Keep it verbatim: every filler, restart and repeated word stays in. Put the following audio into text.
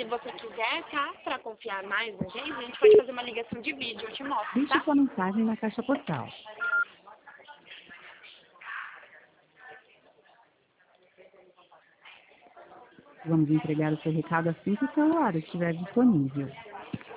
você quiser, tá? Pra confiar mais na gente, a gente pode fazer uma ligação de vídeo, eu te mostro, Deixe tá? sua mensagem na caixa postal. Vamos entregar o seu recado assim que o celular estiver disponível.